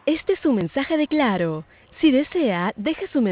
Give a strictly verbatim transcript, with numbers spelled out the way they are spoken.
Este es un mensaje de Claro. Si desea, deje su mensaje